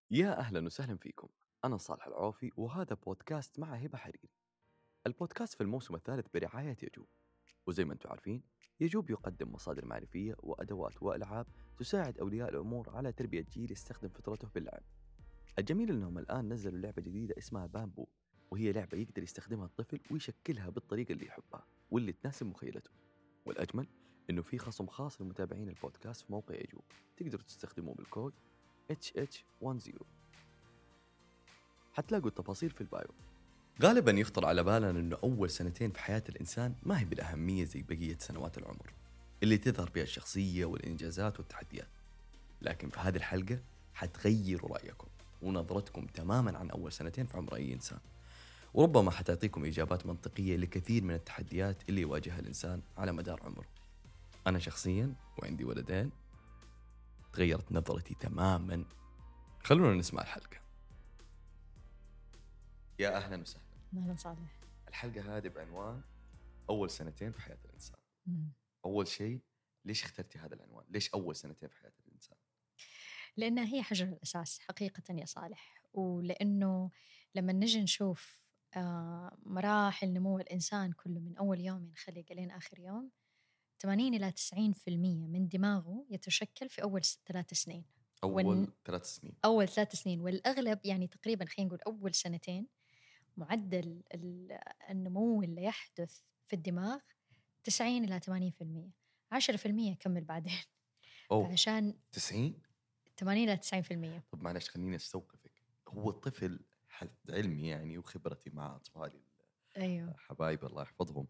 يا أهلا وسهلا فيكم. أنا صالح العوفي وهذا بودكاست مع هبة حريري. البودكاست في الموسم الثالث برعاية يجوب. وزي ما أنتم عارفين، يجوب يقدم مصادر معرفية وأدوات وألعاب تساعد أولياء الأمور على تربية جيل يستخدم فطرته باللعب. الجميل أنهم الآن نزلوا لعبة جديدة اسمها بامبو، وهي لعبة يقدر يستخدمها الطفل ويشكلها بالطريقة اللي يحبها واللي تناسب مخيلته. والأجمل أنه في خصم خاص لمتابعين البودكاست في موقع يجوب، تقدروا تستخدموه بالكود HH10. حتلاقوا التفاصيل في البايو. غالبا يخطر على بالنا أنه أول سنتين في حياة الإنسان ما هي بالأهمية زي بقية سنوات العمر اللي تظهر بها الشخصية والإنجازات والتحديات، لكن في هذه الحلقة حتغيروا رأيكم ونظرتكم تماما عن أول سنتين في عمر أي إنسان، وربما حتعطيكم إجابات منطقية لكثير من التحديات اللي يواجهها الإنسان على مدار عمره. أنا شخصيا وعندي ولدين تغيرت نظرتي تماما. خلونا نسمع الحلقة. يا أهلا وسهلا. أهلا صالح. الحلقة هذه بعنوان أول سنتين في حياة الإنسان. أول شيء، ليش اخترتي هذا العنوان؟ ليش أول سنتين في حياة الإنسان؟ لأنها هي حجر الأساس حقيقة يا صالح، ولأنه لما نجي نشوف مراحل نمو الإنسان كله من أول يوم ينخلق لين آخر يوم، 80 إلى 90% من دماغه يتشكل في أول 3 سنين. أول 3 سنين. أول 3 سنين، والأغلب يعني تقريبا خلينا نقول أول سنتين معدل النمو اللي يحدث في الدماغ 90 إلى 80%. 10% يكمل بعدين. عشان 90 80 إلى 90%. طب معلش خليني أستوقفك. هو الطفل حد علمي يعني وخبرتي مع أطفالي أيوه حبايب الله يحفظهم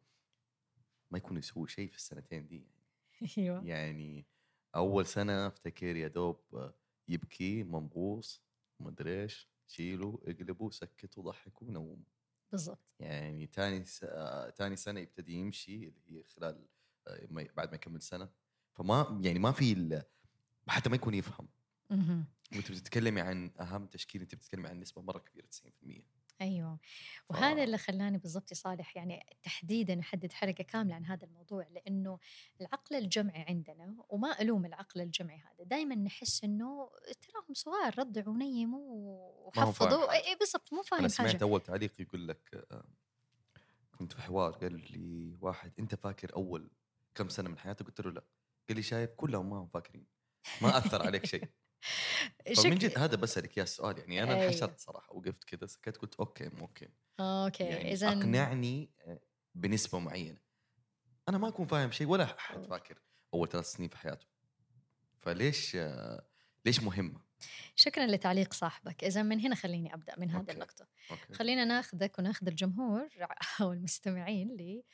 ما يكون يسوي شيء في السنتين دي يعني. أيوه يعني أول سنة افتكر يا دوب يبكي منبوس مدري إيش، شيله اقلبه سكته ضحكه نوم. بالضبط. يعني تاني سنة يبتدي يمشي اللي هي خلال بعد ما يكمل سنة. فما يعني ما في حتى ما يكون يفهم. وانت بتتكلمي عن اهم تشكيل، انت بتتكلمي عن نسبه مره كبيره 90%. ايوه وهذا اللي خلاني بالضبط صالح يعني تحديدا نحدد حلقه كامله عن هذا الموضوع، لانه العقل الجمعي عندنا، وما الوم العقل الجمعي هذا، دائما نحس انه تراهم صغار رضعوا ونيموا وحفظوا. اي بالضبط، مو فاهم انا حاجه. سمعت اول تعليق يقول لك كنت في حوار قال لي واحد انت فاكر اول كم سنه من حياتك؟ قلت له لا. قال لي شايف كلهم ما هم فاكرين، ما اثر عليك شيء. فمن جد هذا بسألك يا السؤال يعني. أنا انحشرت صراحة، وقفت كذا سكت قلت أوكي يعني إذن أقنعني بنسبة معينة. أنا ما أكون فاهم شيء ولا حد فاكر أول 3 سنين في حياته، فليش ليش مهمة؟ شكرا لتعليق صاحبك. إذا من هنا خليني أبدأ من هذه النقطة. خلينا ناخذك وناخذ الجمهور أو المستمعين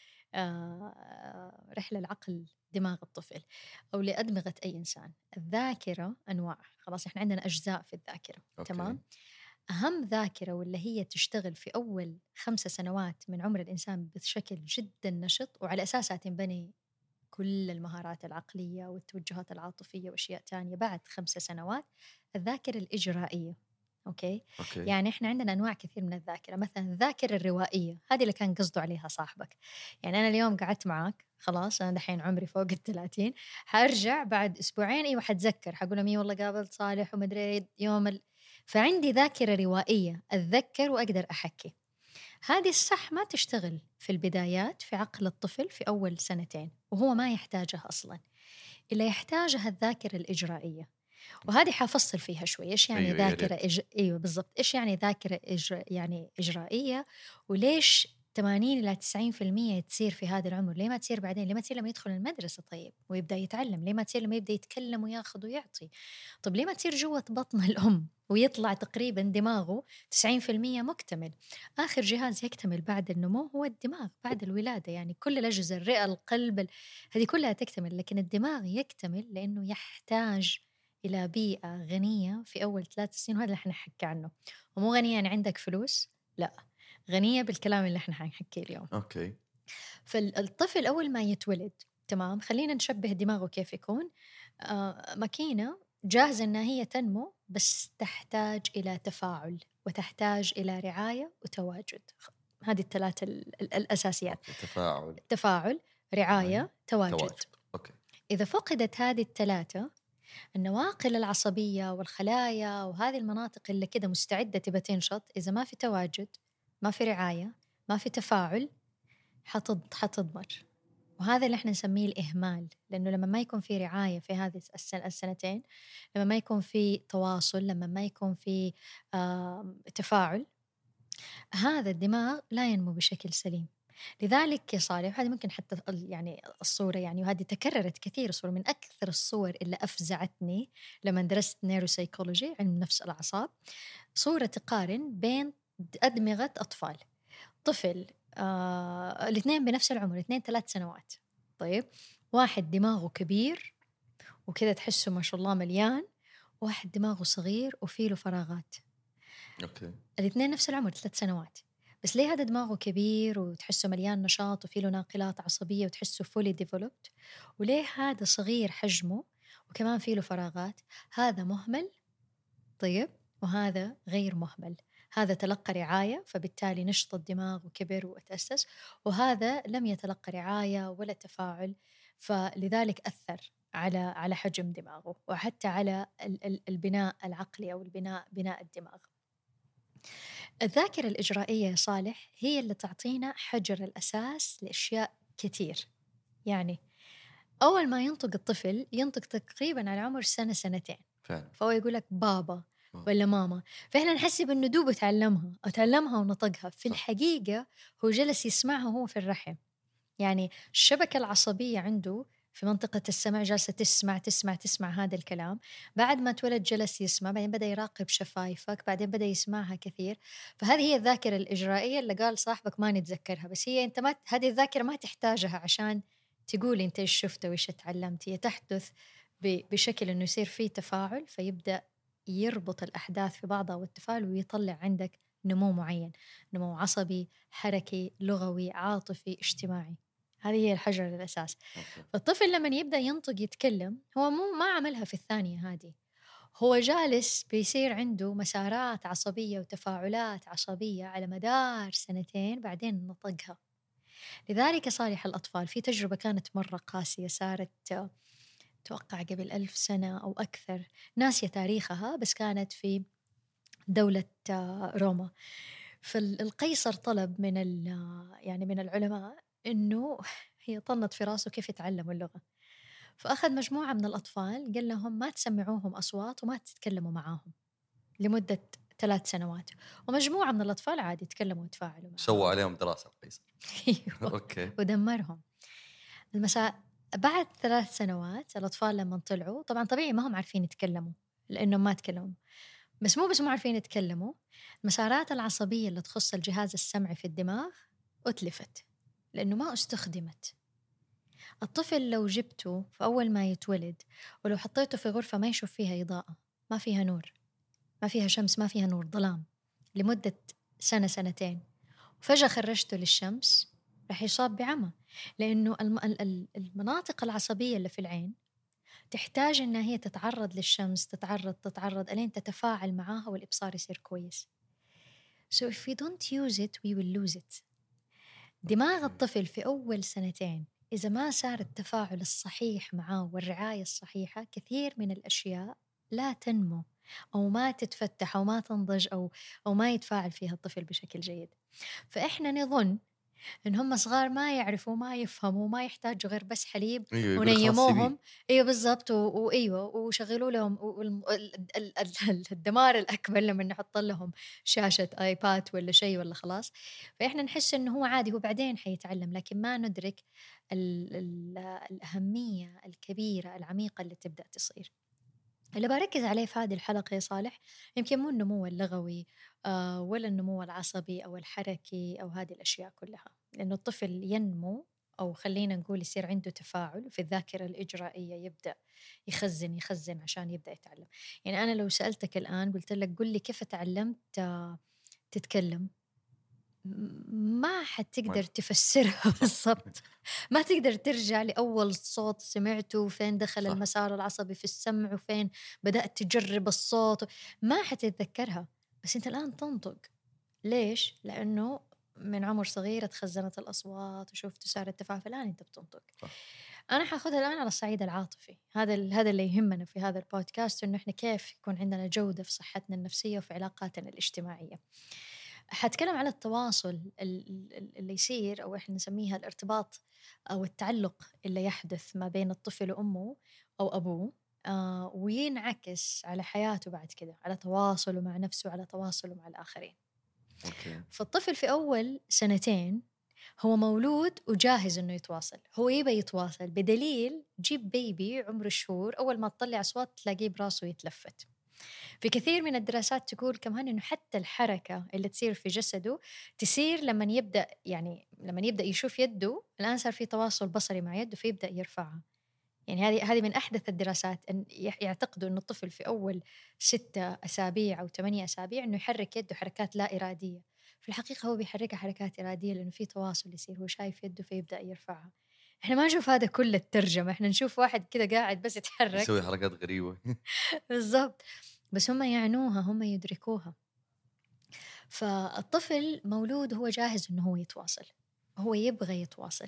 رحلة العقل دماغ الطفل أو لأدمغة أي إنسان. الذاكرة أنواع، خلاص إحنا عندنا أجزاء في الذاكرة. تمام. أهم ذاكرة واللي هي تشتغل في أول 5 سنوات من عمر الإنسان بشكل جدا نشط، وعلى أساسها تنبني كل المهارات العقلية والتوجهات العاطفية وأشياء تانية بعد 5 سنوات، الذاكرة الإجرائية. أوكي. يعني إحنا عندنا أنواع كثير من الذاكرة. مثلا الذاكرة الروائية، هذه اللي كان قصده عليها صاحبك. يعني أنا اليوم قعدت معاك، خلاص أنا دحين عمري فوق 30، حارجع بعد أسبوعين أيوة حتذكر، حقول لهم والله قابلت صالح ومدري يوم فعندي ذاكرة روائية، أتذكر وأقدر أحكي. هذه الصح ما تشتغل في البدايات في عقل الطفل في أول 2 سنين، وهو ما يحتاجها أصلاً، إلا يحتاجها الذاكرة الإجرائية. وهذه حافصل فيها شوي. إيش يعني ذاكرة أيوة بالضبط. إيش يعني ذاكرة يعني إجرائية، وليش 80 إلى 90% تصير في هذا العمر؟ ليه ما تصير بعدين؟ ليه ما تصير لما يدخل المدرسة طيب ويبدأ يتعلم؟ ليه ما تصير لما يبدأ يتكلم وياخذ ويعطي؟ طب ليه ما تصير جوة بطن الأم ويطلع تقريبا دماغه 90% مكتمل؟ آخر جهاز يكتمل بعد النمو هو الدماغ بعد الولادة. يعني كل الأجهزة، الرئة، القلب، هذه كلها تكتمل، لكن الدماغ يكتمل لأنه يحتاج إلى بيئة غنية في أول 3 سنين، وهذا اللي احنا نحكي عنه. ومو غنية يعني عندك فلوس، لا، غنية بالكلام اللي احنا حنحكيه اليوم. فالطفل أول ما يتولد، تمام، خلينا نشبه دماغه كيف يكون. ماكينة جاهزة أنها هي تنمو، بس تحتاج إلى تفاعل وتحتاج إلى رعاية وتواجد. هذه ال3 الأساسيات. تفاعل، رعاية، تواجد. إذا فقدت هذه ال3 النواقل العصبية والخلايا وهذه المناطق اللي كده مستعدة تبى تنشط، إذا ما في تواجد، ما في رعاية، ما في تفاعل، حتضمر. وهذا اللي احنا نسميه الإهمال، لأنه لما ما يكون في رعاية في هذه السنتين، لما ما يكون في تواصل، لما ما يكون في تفاعل، هذا الدماغ لا ينمو بشكل سليم. لذلك يا صالح، هذه ممكن حتى يعني الصورة، يعني وهذه تكررت كثير، صورة من أكثر الصور اللي أفزعتني لما درست نيروسايكولوجي، علم نفس الأعصاب، صورة تقارن بين أدمغة أطفال. طفل الاثنين بنفس العمر، 2-3 سنوات. طيب، واحد دماغه كبير وكذا تحسه ما شاء الله مليان، واحد دماغه صغير وفيه له فراغات. أوكي. الاثنين نفس العمر 3 سنوات، بس ليه هذا دماغه كبير وتحسه مليان نشاط وفيه له ناقلات عصبية وتحسه fully developed، وليه هذا صغير حجمه وكمان فيه له فراغات؟ هذا مهمل، طيب، وهذا غير مهمل. هذا تلقى رعاية فبالتالي نشط الدماغ وكبر وتأسس، وهذا لم يتلقى رعاية ولا تفاعل، فلذلك أثر على حجم دماغه وحتى على البناء العقلي أو بناء الدماغ. الذاكرة الإجرائية يا صالح هي اللي تعطينا حجر الأساس لأشياء كتير. يعني أول ما ينطق الطفل ينطق تقريباً على عمر 1-2 فعلا. فهو يقول لك بابا ولا ماما، فإحنا نحسب إنه دوب تعلمها ونطقها. في الحقيقة هو جلس يسمعها وهو في الرحم، يعني الشبكة العصبية عنده في منطقة السمع جالسة تسمع هذا الكلام. بعد ما تولد جلس يسمع، بعدين بدأ يراقب شفايفك، بعدين بدأ يسمعها كثير. فهذه هي الذاكرة الإجرائية اللي قال صاحبك ما نتذكرها، بس هي أنت ما هذه الذاكرة ما تحتاجها عشان تقول أنت إيش شفت وإيش تعلمت. هي تحدث بشكل إنه يصير فيه تفاعل، فيبدأ يربط الأحداث في بعضها والتفاعل ويطلع عندك نمو معين، نمو عصبي، حركي، لغوي، عاطفي، اجتماعي. هذه هي الحجر الأساس. فالطفل لما يبدأ ينطق يتكلم، هو ما عملها في الثانية هذه، هو جالس بيصير عنده مسارات عصبية وتفاعلات عصبية على مدار 2 بعدين نطقها. لذلك صالح الأطفال، في تجربة كانت مرة قاسية صارت توقع قبل 1000 سنة أو أكثر، ناسية تاريخها، بس كانت في دولة روما. فالقيصر طلب من العلماء إنه هي طنت في راسه كيف يتعلموا اللغة، فأخذ مجموعة من الأطفال قال لهم ما تسمعوهم أصوات وما تتكلموا معاهم لمدة 3 سنوات، ومجموعة من الأطفال عادي يتكلموا ويتفاعلوا معاهم. سووا عليهم دراسة القيصر. أيوة. أوكي. ودمرهم. بعد 3 سنوات الأطفال لما طلعوا، طبعا طبيعي ما هم عارفين يتكلموا لأنهم ما تكلموا، بس مو عارفين يتكلموا، المسارات العصبية اللي تخص الجهاز السمعي في الدماغ أتلفت لأنه ما استخدمت. الطفل لو جبته في أول ما يتولد ولو حطيته في غرفة ما يشوف فيها إضاءة، ما فيها نور، ما فيها شمس، ما فيها نور، ظلام، لمدة 1-2 وفجأة خرجته للشمس، رح يصاب بعمى، لأنه المناطق العصبية اللي في العين تحتاج إنها هي تتعرض للشمس، تتعرض ألين تتفاعل معاها والإبصار يصير كويس. So if we don't use it we will lose it. دماغ الطفل في أول 2 إذا ما صار التفاعل الصحيح معاه والرعاية الصحيحة، كثير من الأشياء لا تنمو أو ما تتفتح أو ما تنضج أو ما يتفاعل فيها الطفل بشكل جيد. فإحنا نظن إن هم صغار ما يعرفوا ما يفهموا ما يحتاجوا غير بس حليب ونيموهم. أيوة بالضبط. وأيوة وشغلوا لهم الدمار الأكبر لما نحط لهم شاشة آيباد ولا شيء ولا خلاص. فإحنا نحس إنه هو عادي، هو بعدين حيتعلم، لكن ما ندرك الأهمية الكبيرة العميقة اللي تبدأ تصير. اللي بركز عليه في هذه الحلقة يا صالح يمكن مو النمو اللغوي ولا النمو العصبي أو الحركي أو هذه الأشياء كلها، لأنه الطفل ينمو أو خلينا نقول يصير عنده تفاعل في الذاكرة الإجرائية، يبدأ يخزن عشان يبدأ يتعلم. يعني أنا لو سألتك الآن قلت لك قل لي كيف تعلمت تتكلم، ما حتقدر تفسرها بالضبط، ما تقدر ترجع لأول صوت سمعته فين دخل المسار العصبي في السمع وفين بدأت تجرب الصوت، ما حتتذكرها. بس أنت الآن تنطق. ليش؟ لأنه من عمر صغير تخزنت الأصوات وشفت سعر التفاعل، الآن أنت بتنطق. أنا حاخذها الآن على الصعيد العاطفي، هذا اللي يهمنا في هذا البودكاست، إنه إحنا كيف يكون عندنا جودة في صحتنا النفسية وفي علاقاتنا الاجتماعية. حاتكلم على التواصل اللي يصير، أو إحنا نسميها الارتباط أو التعلق اللي يحدث ما بين الطفل وأمه أو أبوه، وينعكس على حياته بعد كده، على تواصله مع نفسه وعلى تواصله مع الآخرين. أوكي. فالطفل في أول 2 هو مولود وجاهز إنه يتواصل، هو يبى يتواصل، بدليل جيب بيبي عمره شهور أول ما تطلع أصوات تلاقيه براسه يتلفت. في كثير من الدراسات تقول كمان إنه حتى الحركة اللي تصير في جسده تصير لما يبدأ يشوف يده، الآن صار في تواصل بصري مع يده فيبدأ يرفعها. يعني هذه من أحدث الدراسات، أن يعتقدوا إنه الطفل في أول 6 أسابيع أو 8 أسابيع إنه يحرك يده حركات لا إرادية. في الحقيقة هو بيحركها حركات إرادية لأنه في تواصل يصير، هو شايف يده فيبدأ يرفعها. إحنا ما نشوف هذا كل الترجمة، إحنا نشوف واحد كده قاعد بس يتحرك يسوي حركات غريبة. بالضبط، بس هم يعنوها، هم يدركوها. فالطفل مولود هو جاهز إنه هو يتواصل، هو يبغى يتواصل.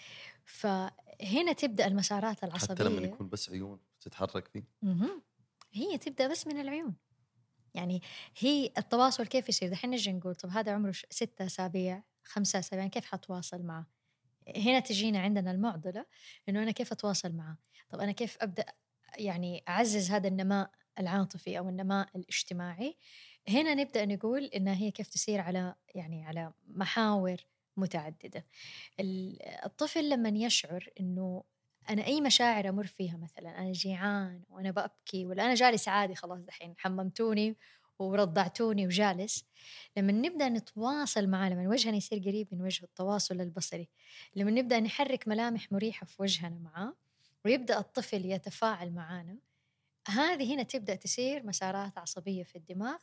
فهنا تبدأ المسارات حتى لما العصبية. يكون بس عيون تتحرك فيه. هي تبدأ بس من العيون. يعني هي التواصل كيف يصير؟ دحين نجي نقول طب هذا عمره 6 أسابيع 5 أسابيع، كيف حتواصل معه؟ هنا تجينا عندنا المعضلة، إنه أنا كيف أتواصل معه؟ طب أنا كيف أبدأ يعني أعزز هذا النماء العاطفي أو النماء الاجتماعي؟ هنا نبدأ نقول إنها هي كيف تسير على محاور متعددة. الطفل لما يشعر إنه أنا أي مشاعر أمر فيها، مثلا أنا جيعان وأنا بأبكي، ولا أنا جالس عادي خلاص دحين حممتوني ورضعتوني وجالس، لما نبدأ نتواصل معاه، لما وجهنا يصير قريب من وجه، التواصل البصري، لما نبدأ نحرك ملامح مريحة في وجهنا معاه ويبدأ الطفل يتفاعل معانا، هذه هنا تبدأ تصير مسارات عصبية في الدماغ،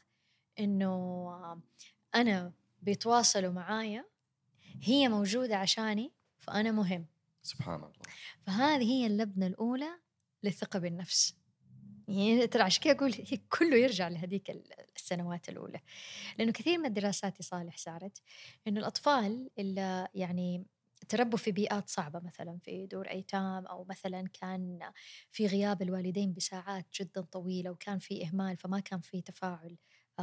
إنه أنا بيتواصلوا معايا، هي موجودة عشاني، فأنا مهم. سبحان الله. فهذه هي اللبنة الأولى للثقة بالنفس. يعني ترى عشان كده أقول هي كله يرجع لهذيك السنوات الأولى، لأنه كثير من الدراسات يصالح صارت إنه الأطفال اللي يعني تربوا في بيئات صعبة، مثلا في دور أيتام، أو مثلا كان في غياب الوالدين بساعات جدا طويلة وكان في إهمال، فما كان في تفاعل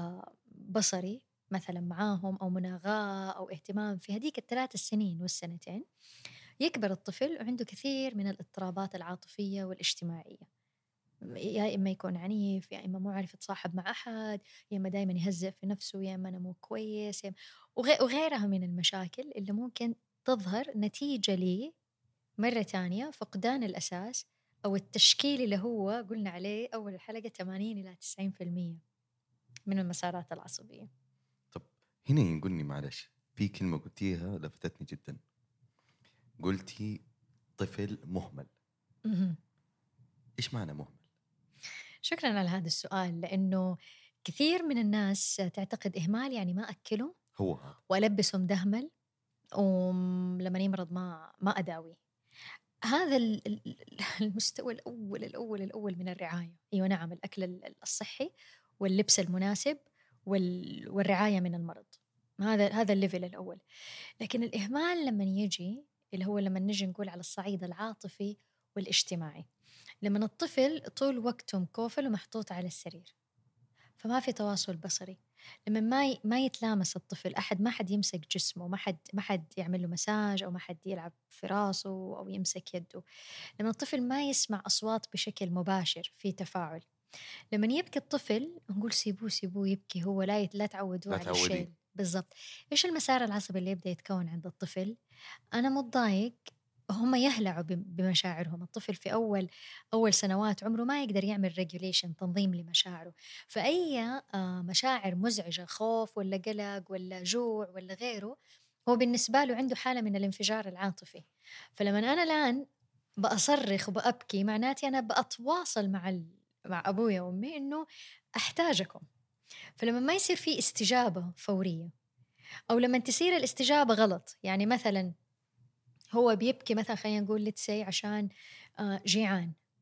بصري مثلا معاهم، أو مناغاة أو اهتمام في هذيك ال3 سنين وال2، يكبر الطفل وعنده كثير من الاضطرابات العاطفية والاجتماعية، يا إما يكون عنيف، يا إما مو عارف يتصاحب مع أحد، يا إما دايما يهزئ في نفسه، يا إما أنا مو كويس، وغيرها من المشاكل اللي ممكن تظهر نتيجة لي مرة تانية فقدان الأساس أو التشكيل اللي هو قلنا عليه أول الحلقة 80 إلى 90% من المسارات العصبية. طب هنا ينقلني معلش في كلمة قلتيها لفتتني جدا، قلتي طفل مهمل. إيش معنى مهمل؟ شكرا على هذا السؤال، لأنه كثير من الناس تعتقد إهمال يعني ما أكله هو هذا وألبسه مدهمل، ولما يمرض ما أداوي. هذا المستوى الأول من الرعاية. أيوة نعم، الأكل الصحي واللبس المناسب والرعاية من المرض، هذا الليفل الأول. لكن الإهمال لما يجي، اللي هو لما نجي نقول على الصعيد العاطفي والاجتماعي، لما الطفل طول وقته مكوفل ومحطوط على السرير، فما في تواصل بصري، لما ما يتلامس الطفل أحد، ما حد يمسك جسمه، ما حد يعمل له مساج، أو ما حد يلعب في راسه أو يمسك يده، لما الطفل ما يسمع أصوات بشكل مباشر في تفاعل، لما يبكي الطفل نقول سيبوه يبكي، هو لا تعودوه لا على تعودي. الشيء. بالضبط. إيش المسار العصبي اللي يبدأ يتكون عند الطفل؟ أنا متضايق، هم يهلعوا بمشاعرهم. الطفل في أول سنوات عمره ما يقدر يعمل ريجوليشن، تنظيم لمشاعره، فأي مشاعر مزعجة، خوف ولا قلق ولا جوع ولا غيره، هو بالنسبة له عنده حالة من الانفجار العاطفي. فلما أنا الآن بأصرخ وبأبكي، معناتي أنا بأتواصل مع أبويا وأمي إنه أحتاجكم. فلما ما يصير في استجابة فورية، أو لما تصير الاستجابة غلط، يعني مثلا هو بيبكي مثلا، خلينا نقول لتسي عشان جيعان،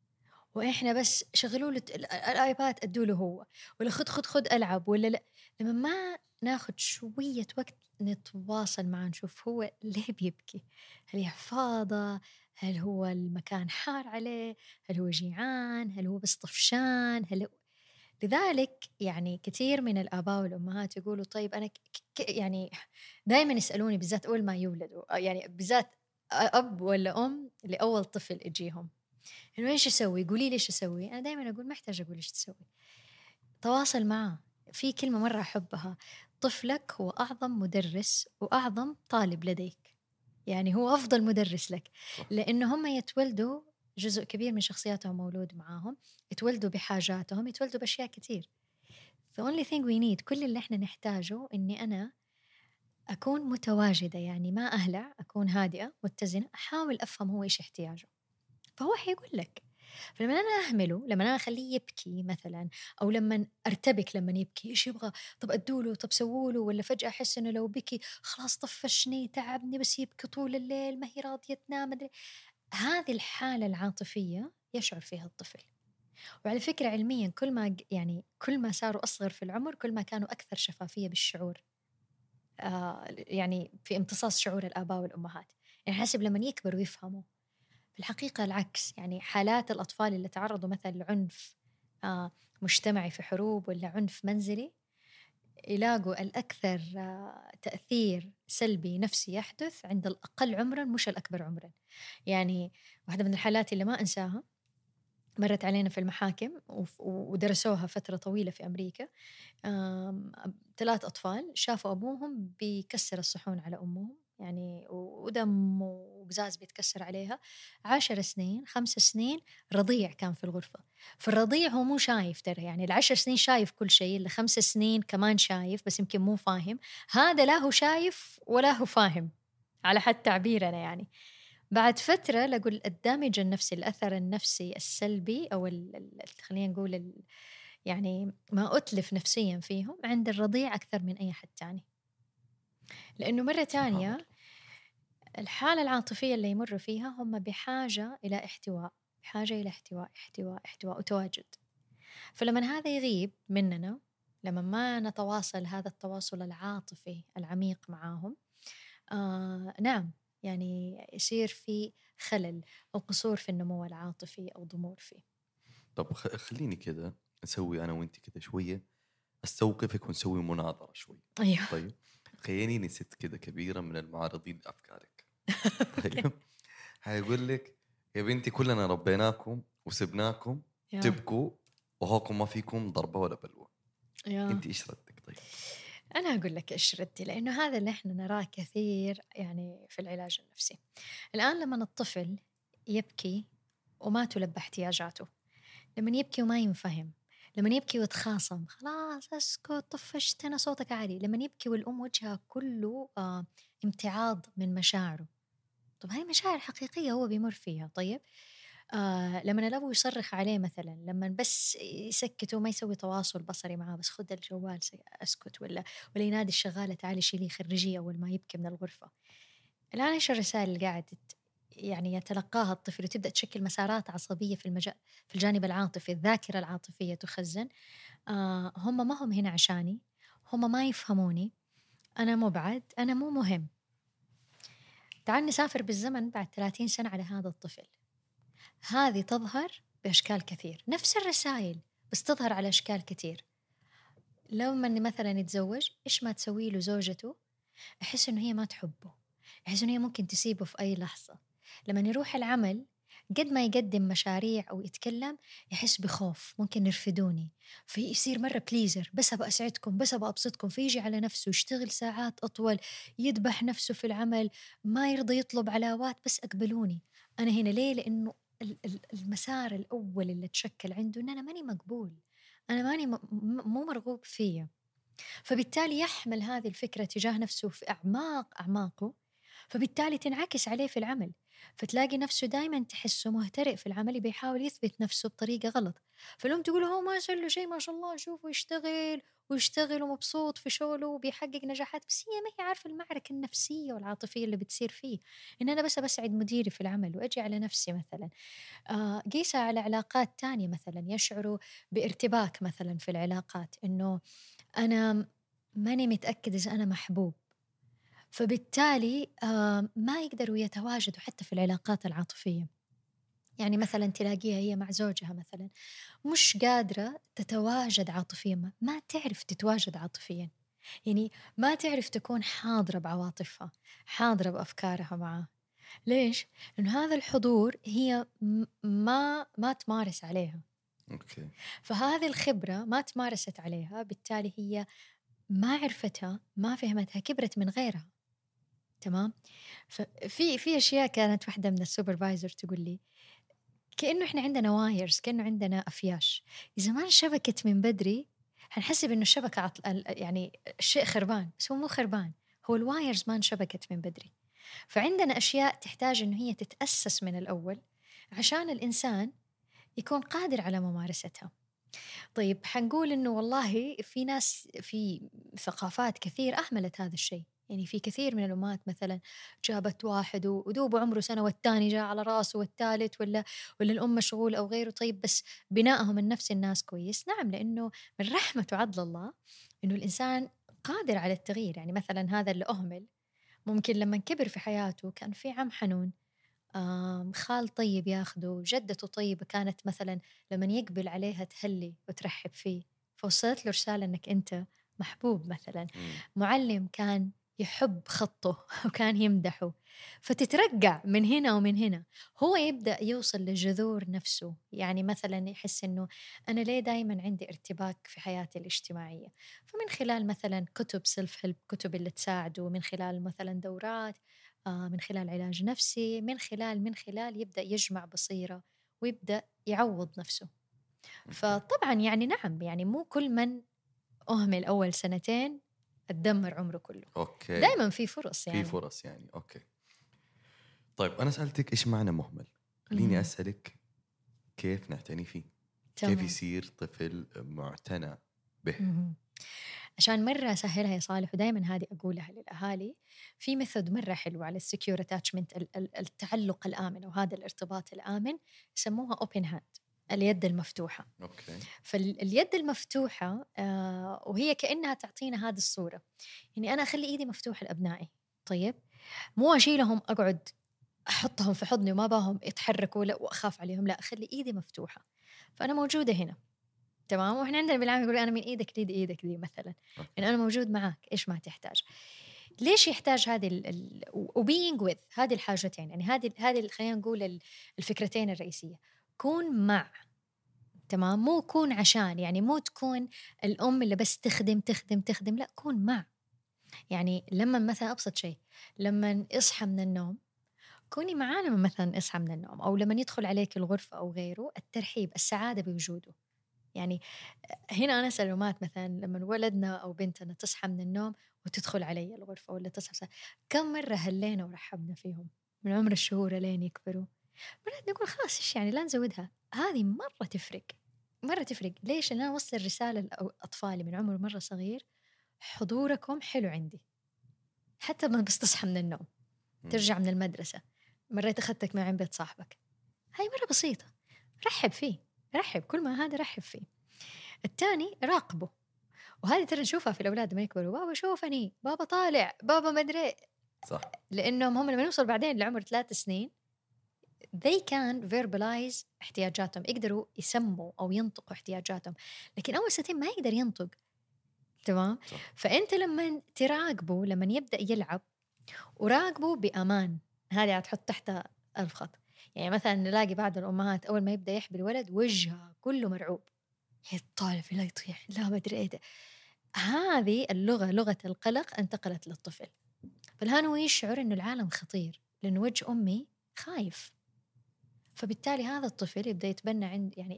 وإحنا بس شغلوا له الآيباد أدوا له هو، ولا خد ألعب ولا لا. لما ما ناخد شوية وقت نتواصل معه نشوف هو ليه بيبكي، هل هي حفاضة، هل هو المكان حار عليه، هل هو جيعان، هل هو بس طفشان، لذلك يعني كثير من الآباء والأمهات يقولوا طيب أنا يعني دائما يسألوني بالذات أول ما يولدوا، يعني بالذات أب ولا أم لأول طفل يجيهم إنه إيش أسوي؟ قولي لي إيش أسوي؟ أنا دائما أقول ما أحتاج أقول إيش تسوي، تواصل معه. في كلمة مرة أحبها، طفلك هو أعظم مدرس وأعظم طالب لديك، يعني هو أفضل مدرس لك، لأنه هم يتولدوا جزء كبير من شخصياتهم مولود معاهم، يتولدوا بحاجاتهم، يتولدوا بأشياء كتير. The only thing we need، كل اللي احنا نحتاجه إني أنا أكون متواجدة، يعني ما أهلع، أكون هادئة متزنة، أحاول أفهم هو إيش احتياجه، فهو حيقول لك. فلما أنا أهمله، لما أنا أخليه يبكي مثلا، أو لما أرتبك لما يبكي إيش يبغى، طب أدوله، طب سووله، ولا فجأة أحس إنه لو بكي خلاص طفشني تعبني بس يبكي طول الليل ما هي راضية تنام، هذه الحالة العاطفية يشعر فيها الطفل. وعلى فكرة علميا يعني كل ما صاروا أصغر في العمر كل ما كانوا أكثر شفافية بالشعور، يعني في امتصاص شعور الآباء والأمهات. يعني حسب لما يكبروا ويفهموا. في الحقيقة العكس، يعني حالات الأطفال اللي تعرضوا مثلا لعنف مجتمعي في حروب ولا عنف منزلي، يلاقوا الأكثر تأثير سلبي نفسي يحدث عند الأقل عمرا مش الأكبر عمرا. يعني واحدة من الحالات اللي ما أنساها مرت علينا في المحاكم ودرسوها فترة طويلة في أمريكا، 3 أطفال شافوا أبوهم بيكسر الصحون على أمهم، يعني ودم وقزاز بيتكسر عليها. 10 سنين 5 سنين رضيع كان في الغرفة. فالرضيع هو مو شايف ترى، يعني 10 سنين شايف كل شيء، 5 سنين كمان شايف بس يمكن مو فاهم. هذا لا هو شايف ولا هو فاهم على حد تعبيرنا. يعني بعد فترة لقوا الدامج النفسي، الأثر النفسي السلبي أو خلينا نقول يعني ما أتلف نفسيا فيهم عند الرضيع أكثر من أي حد تاني. لأنه مرة تانية الحالة العاطفية اللي يمر فيها هم بحاجة إلى احتواء، بحاجة إلى احتواء وتواجد. فلما هذا يغيب مننا، لما ما نتواصل هذا التواصل العاطفي العميق معاهم، نعم يعني يصير في خلل أو قصور في النمو العاطفي أو ضمور فيه. طب خليني كذا نسوي أنا وإنتي كذا شوية، استوقفك ونسوي مناظرة شوي. أيوه. طيب خليني ست كذا كبيرة من المعارضين لأفكارك. طيب هيقول لك يا بنتي كلنا ربيناكم وسبناكم تبكوا وهاكم ما فيكم ضربة ولا بلوى، انت ايش ردك؟ طيب أنا أقول لك إيش ردي، لأنه هذا اللي إحنا نراه كثير يعني في العلاج النفسي. الآن لما الطفل يبكي وما تلبى احتياجاته، لما يبكي وما ينفهم، لما يبكي وتخاصم خلاص اسكت طفشت أنا صوتك عالي، لما يبكي والأم وجهها كله امتعاض من مشاعره. طب هاي مشاعر حقيقية هو بيمر فيها. طيب لما الأبو يصرخ عليه مثلا، لما بس يسكته وما يسوي تواصل بصري معاه، بس خد الجوال أسكت، ولا ينادي الشغالة تعالي شيلي خرجيه أول ما يبكي من الغرفة. الآن إيش الرسائل اللي قاعد يعني يتلقاها الطفل وتبدأ تشكل مسارات عصبية في الجانب العاطفي، الذاكرة العاطفية تخزن. هم ما هم هنا عشاني، هم ما يفهموني، أنا مبعد، أنا مو مهم. تعال نسافر بالزمن بعد 30 سنة على هذا الطفل، هذه تظهر بأشكال كثير، نفس الرسائل بس تظهر على أشكال كثير. لما مثلا يتزوج إيش ما تسوي له زوجته أحس إنه هي ما تحبه، أحس إنه هي ممكن تسيبه في أي لحظة. لما يروح العمل قد ما يقدم مشاريع أو يتكلم يحس بخوف ممكن يرفدوني، فيصير مرة بليزر، بس أبغى أسعدكم، بس أبغى أبسطكم، فيجي على نفسه يشتغل ساعات أطول، يذبح نفسه في العمل، ما يرضى يطلب علاوات، بس أقبلوني. أنا هنا ليه؟ لأنه المسار الأول اللي تشكل عنده إن أنا ماني مقبول، أنا ماني مو مرغوب فيه، فبالتالي يحمل هذه الفكرة تجاه نفسه في أعماقه، فبالتالي تنعكس عليه في العمل. فتلاقي نفسه دائما تحسه مهترئ في العمل، بيحاول يثبت نفسه بطريقة غلط. فالأم تقول هو ما صار له شيء ما شاء الله، شوفوا يشتغل ومبسوط في شغله وبيحقق نجاحات، بس هي ما هي عارفة المعركة النفسية والعاطفية اللي بتصير فيه. إن أنا بس بسعد مديري في العمل وأجي على نفسي مثلا. قيسها على علاقات تانية، مثلا يشعروا بارتباك مثلا في العلاقات، إنه أنا ماني متأكد إذا أنا محبوب، فبالتالي ما يقدروا يتواجدوا حتى في العلاقات العاطفية. يعني مثلا تلاقيها هي مع زوجها مثلا مش قادرة تتواجد عاطفيا، ما تعرف تتواجد عاطفيا، يعني ما تعرف تكون حاضرة بعواطفها، حاضرة بأفكارها معه. ليش؟ لأنه هذا الحضور هي ما تمارس عليها. أوكي. فهذه الخبرة ما تمارست عليها، بالتالي هي ما عرفتها، ما فهمتها، كبرت من غيرها. تمام. في أشياء كانت واحدة من السوبرفايزر تقول لي كأنه إحنا عندنا وايرز، كأنه عندنا أفياش، إذا ما انشبكت من بدري هنحسب إنه الشبكة يعني الشيء خربان، بس هو مو خربان، هو الوايرز ما انشبكت من بدري. فعندنا أشياء تحتاج إنه هي تتأسس من الأول عشان الإنسان يكون قادر على ممارستها. طيب حنقول إنه والله في ناس في ثقافات كثير أهملت هذا الشيء. يعني في كثير من الأمهات مثلا جابت واحد ودوب عمره سنة والتاني جاء على راسه، والثالث ولا الأم مشغول أو غيره. طيب بس بنائهم النفسي الناس كويس؟ نعم، لأنه من رحمة وعدل الله إنه الإنسان قادر على التغيير. يعني مثلا هذا اللي أهمل ممكن لما كبر في حياته كان في عم حنون، خال طيب ياخده، جدته طيبة كانت مثلا لما يقبل عليها تهلي وترحب فيه، فوصلت له رسالة أنك أنت محبوب مثلا. معلم كان يحب خطه وكان يمدحه، فتترجع من هنا ومن هنا. هو يبدأ يوصل لجذور نفسه. يعني مثلا يحس أنه أنا ليه دايما عندي ارتباك في حياتي الاجتماعية، فمن خلال مثلا كتب سيلف هيلب، كتب اللي تساعده، من خلال مثلا دورات، من خلال علاج نفسي، من خلال يبدأ يجمع بصيرة ويبدأ يعوض نفسه. فطبعا يعني نعم، يعني مو كل من أهمل أول سنتين اتدمر عمره كله. أوكي. دائما في فرص، يعني في فرص يعني. أوكي. طيب أنا سألتك إيش معنى مهمل، خليني أسألك كيف نعتني فيه. تمام. كيف يصير طفل معتنى به؟ عشان مرة أسهلها يا صالح، ودائما هذه أقولها للأهالي، في ميثود مرة حلوة على السكيور اتاتشمنت، التعلق الآمن وهذا الارتباط الآمن، يسموها open hand، اليد المفتوحة. أوكي. فاليد المفتوحة وهي كأنها تعطينا هذه الصورة. يعني أنا أخلي إيدي مفتوحة لأبنائي، طيب مو أشيلهم أقعد أحطهم في حضني وما باهم يتحركوا لا وأخاف عليهم، لا، أخلي إيدي مفتوحة، فأنا موجودة هنا. تمام. وإحنا عندنا بالعام يقول أنا من إيدك ليد إيدك دي مثلا. يعني أنا موجود معك، إيش ما تحتاج. ليش يحتاج هذه وبينج وذ هذه الحاجتين؟ يعني هذه خلينا نقول الفكرتين الرئيسية. كون مع، تمام، مو كون عشان، يعني مو تكون الأم اللي بس تخدم تخدم تخدم، لا، كون مع. يعني لما مثلا أبسط شيء، لما يصحى من النوم كوني معاه، لما مثلا يصحى من النوم أو لما يدخل عليك الغرفة أو غيره، الترحيب، السعادة بوجوده. يعني هنا أنا أسأل الأمهات مثلا لما ولدنا أو بنتنا تصحى من النوم وتدخل علي الغرفة ولا تصحى، كم مرة هلينا ورحبنا فيهم من عمر الشهور لين يكبروا؟ مرات نقول خلاص إيش يعني لا نزودها. هذه مرة تفرق، مرة تفرق. ليش؟ لأن أنا أوصل رسالة لأطفالي من عمر مرة صغير، حضوركم حلو عندي. حتى ما بس تصحى من النوم، ترجع من المدرسة، مريت أخذتك من عند بيت صاحبك، هاي مرة بسيطة، رحب فيه، رحب، كل ما هذا رحب فيه. الثاني راقبه، وهذه ترى نشوفها في الأولاد لما يكبروا، بابا شوفني، بابا طالع، بابا مدري. صح. لأنهم هم لما يوصل بعدين لعمر 3 سنين they can verbalize احتياجاتهم، يقدروا يسموا أو ينطقوا احتياجاتهم، لكن أول سنتين ما يقدر ينطق. تمام. فأنت لما تراقبه لما يبدأ يلعب، وراقبه بأمان، هذه هتحط تحتها ألف خط. يعني مثلا نلاقي بعض الأمهات أول ما يبدأ يحبي الولد وجهها كله مرعوب، يطالع لا يطيح لا ما أدري إيه ده. هذه اللغة، لغة القلق، انتقلت للطفل. فالآن هو يشعر إنه العالم خطير لأن وجه أمي خايف. فبالتالي هذا الطفل يبدأ يتبنى عند، يعني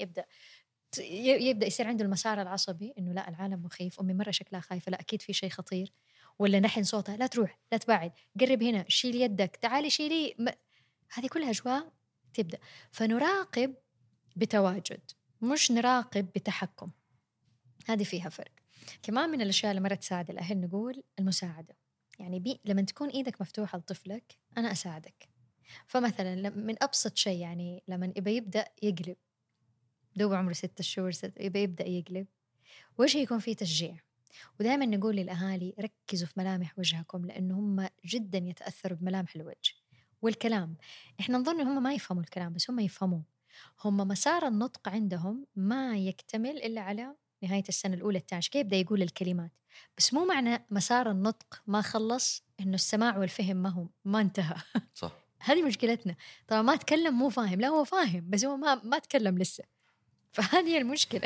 يبدأ يصير عنده المسار العصبي إنه لا، العالم مخيف، أمي مرة شكلها خايفة، لا أكيد في شيء خطير، ولا نحن صوتها لا تروح لا تبعد، قرب هنا، شيل يدك، تعالي شيلي هذه كلها أجواء تبدأ. فنراقب بتواجد، مش نراقب بتحكم. هذه فيها فرق. كمان من الأشياء اللي مرة تساعد الأهل نقول المساعدة. يعني لما تكون إيدك مفتوحة لطفلك أنا أساعدك. فمثلا من أبسط شيء، يعني لما يبدأ يقلب، دوب عمره 6 شهور يبدأ يقلب، وجهه يكون فيه تشجيع. ودائما نقول للأهالي ركزوا في ملامح وجهكم، لأنه هم جدا يتأثروا بملامح الوجه والكلام. إحنا نظن هم ما يفهموا الكلام، بس هم يفهموه. هم مسار النطق عندهم ما يكتمل إلا على نهاية السنة الأولى الثانية، كيف يبدأ يقول الكلمات. بس مو معنى مسار النطق ما خلص إنه السماع والفهم ما انتهى. صح. هذه مشكلتنا. طبعا ما تكلم مو فاهم، لا هو فاهم بس هو ما تكلم لسه. فهذه المشكلة.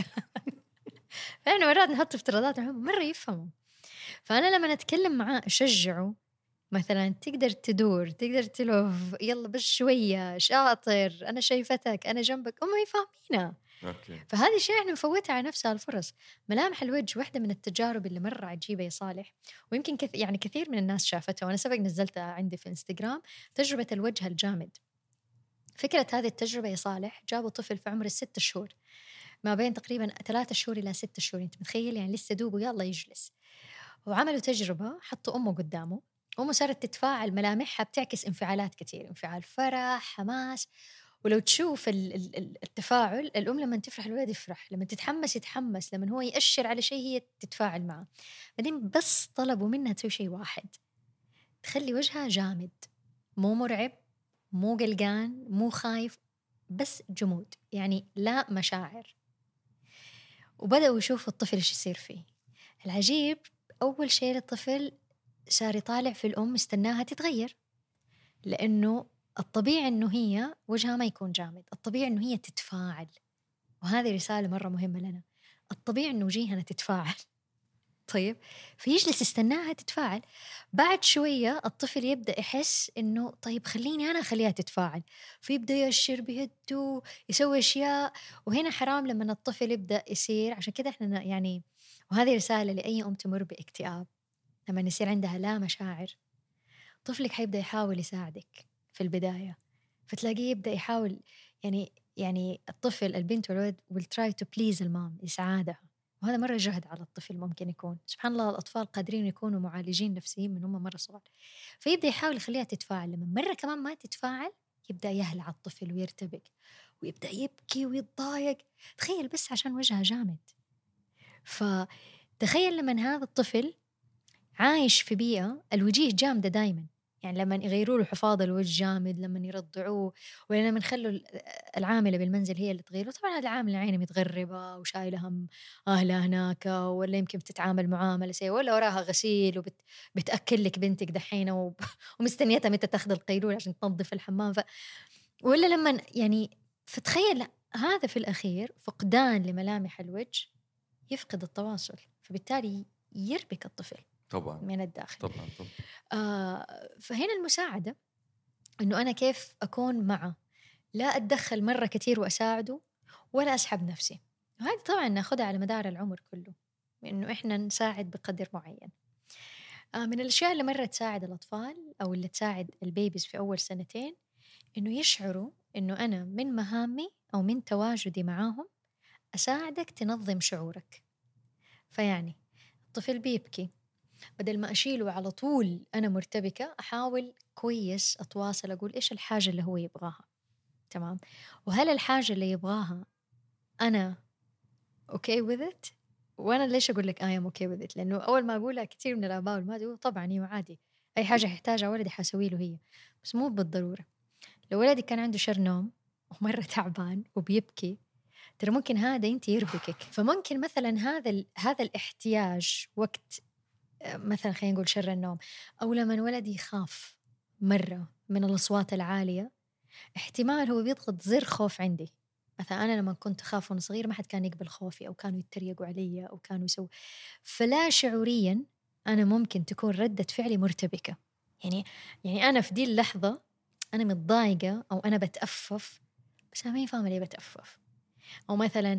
فإحنا مرات نحط افتراضات مرة يفهموا. فأنا لما أتكلم معاه أشجعه، مثلا تقدر تدور، تقدر تلف، يلا بس شوية، شاطر، أنا شايفتك، أنا جنبك، هم يفهمينا. فهذه شيء احنا نفوتها على نفسها الفرص. ملامح الوجه واحدة من التجارب اللي مرة عجيبة يا صالح، ويمكن يعني كثير من الناس شافتها، وأنا سبق نزلتها عندي في إنستغرام، تجربة الوجه الجامد. فكرة هذه التجربة يا صالح، جابوا طفل في عمر 6 شهور، ما بين تقريبا 3 شهور إلى 6 شهور، أنت متخيل يعني لسه دوبه يلا يجلس. وعملوا تجربة، حطوا أمه قدامه، أمه صارت تتفاعل، ملامحها بتعكس انفعالات كتير، انفعال فرح، حماس. ولو تشوف التفاعل، الأم لما تفرح الولد يفرح، لما تتحمس يتحمس، لما هو يأشر على شيء هي تتفاعل معه. بعدين بس طلبوا منها تسوي شيء واحد، تخلي وجهها جامد، مو مرعب، مو قلقان، مو خايف، بس جمود، يعني لا مشاعر. وبدأوا يشوفوا الطفل إيش يصير فيه. العجيب أول شيء الطفل صار يطالع في الأم، استناها تتغير، لأنه الطبيعي أنه هي وجهها ما يكون جامد، الطبيعي أنه هي تتفاعل. وهذه رسالة مرة مهمة لنا، الطبيعي أنه وجهنا تتفاعل. طيب، فيجلس استناها تتفاعل. بعد شوية الطفل يبدأ يحس إنه طيب خليني أنا أخليها تتفاعل، فيبدأ يأشر بيده، يسوي أشياء. وهنا حرام لما الطفل يبدأ يصير، عشان كده إحنا يعني، وهذه رسالة لأي أم تمر باكتئاب، لما يصير عندها لا مشاعر، طفلك حيبدأ يحاول يساعدك في البداية، فتلاقيه يبدأ يحاول، يعني الطفل، البنت والولد will try to please المام، يساعدها. وهذا مرة جهد على الطفل ممكن يكون. سبحان الله الأطفال قادرين يكونوا معالجين نفسيين من هم مرة صغار. فيبدأ يحاول يخليها تتفاعل، لما مرة كمان ما تتفاعل يبدأ يهلع الطفل ويرتبك ويبدأ يبكي ويتضايق. تخيل بس عشان وجهها جامد. فتخيل لما هذا الطفل عايش في بيئة الوجيه جامدة دايما، يعني لما يغيروا له حفاض الوجه جامد، لما يرضعوه، ولا لما نخلوا العاملة بالمنزل هي اللي تغيره. طبعا هذه العاملة عينها متغربة وشايلة هم أهلها هناك، ولا يمكن بتتعامل معاملة سيئة، ولا وراها غسيل وبتأكل لك بنتك دحينة ومستنيتها متى تاخذ القيلولة عشان تنظف الحمام. ولا لما يعني، فتخيل هذا في الأخير فقدان لملامح الوجه يفقد التواصل، فبالتالي يربك الطفل طبعا من الداخل. طبعا. فهنا المساعدة إنه أنا كيف أكون معه، لا أتدخل مرة كتير وأساعده ولا أسحب نفسي. وهذه طبعا ناخدها على مدار العمر كله، إنه إحنا نساعد بقدر معين. من الأشياء اللي مرة تساعد الأطفال أو اللي تساعد البيبيز في أول 2 سنين، إنه يشعروا إنه أنا من مهامي أو من تواجدي معاهم أساعدك تنظم شعورك. فيعني الطفل بيبكي، بدل ما أشيله على طول أنا مرتبكة، أحاول كويس أتواصل، أقول إيش الحاجة اللي هو يبغاها، تمام، وهل الحاجة اللي يبغاها أنا أوكي with it. وأنا ليش أقول لك I am okay with it؟ لأنه أول ما أقولها كتير من الآباء والأمهات يقولوا طبعا هي عادي، أي حاجة يحتاجها ولدي حسوي له هي، بس مو بالضرورة. لو ولدي كان عنده شر نوم ومرة تعبان وبيبكي، ترى ممكن هذا أنت يربكك. فممكن مثلا هذا الاحتياج وقت مثلا خلينا نقول شر النوم، أو لما ولدي يخاف مرة من الأصوات العالية، احتمال هو بيضغط زر خوف عندي. مثلا أنا لما كنت أخاف وأنا صغير ما حد كان يقبل خوفي، أو كانوا يتريقوا علي، أو كانوا يسووا، فلا شعوريا أنا ممكن تكون ردة فعلي مرتبكة. يعني أنا في دي اللحظة أنا متضايقة أو أنا بتأفف، بس أنا ما فاهمة ليه بتأفف. أو مثلا